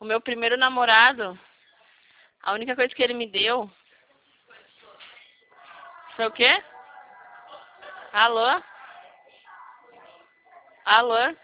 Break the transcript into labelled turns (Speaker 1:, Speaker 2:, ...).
Speaker 1: O meu primeiro namorado, a única coisa que ele me deu... Foi o quê? Alô? Alô?